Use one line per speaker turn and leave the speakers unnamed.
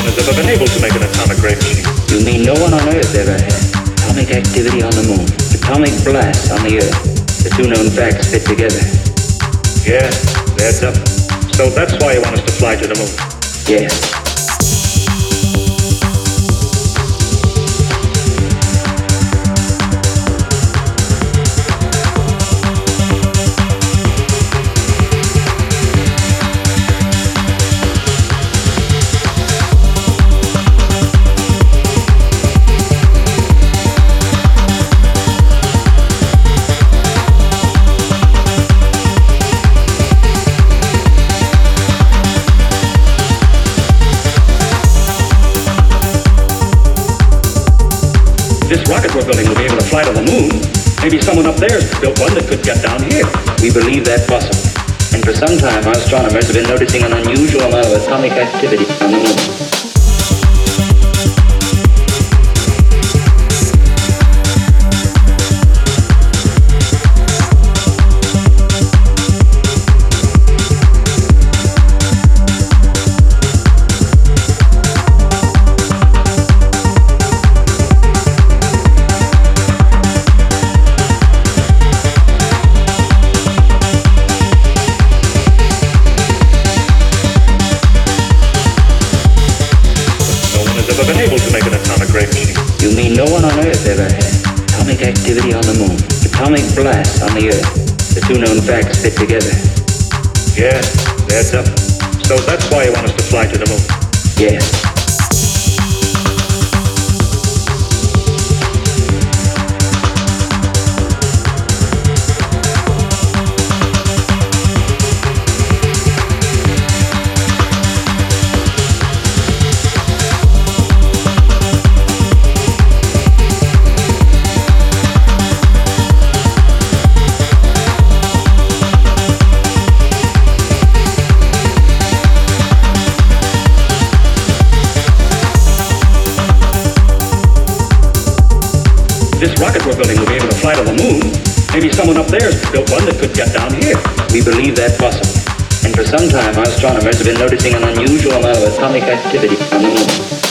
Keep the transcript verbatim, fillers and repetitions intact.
has ever been able to make an atomic ray machine.
You mean no one on Earth ever had? Atomic activity on the moon, atomic blast on the Earth. The two known facts fit together.
Yeah, that's up. So that's why you want us to fly to the moon?
Yes.
This rocket we're building will be able to fly to the moon. Maybe someone up there has built one that could get down here.
We believe that possible. And for some time, our astronomers have been noticing an unusual amount of atomic activity on the moon.
Been able to make an atomic ray machine.
You mean no one on Earth ever had? Atomic activity on the moon, atomic blast on the Earth. The two known facts fit together.
Yeah, that's up. So that's why you want us to fly to the moon?
Yes.
This rocket we're building will be able to fly to the moon. Maybe someone up there has built one that could get down here.
We believe that possible. And for some time, our astronomers have been noticing an unusual amount of atomic activity on the moon.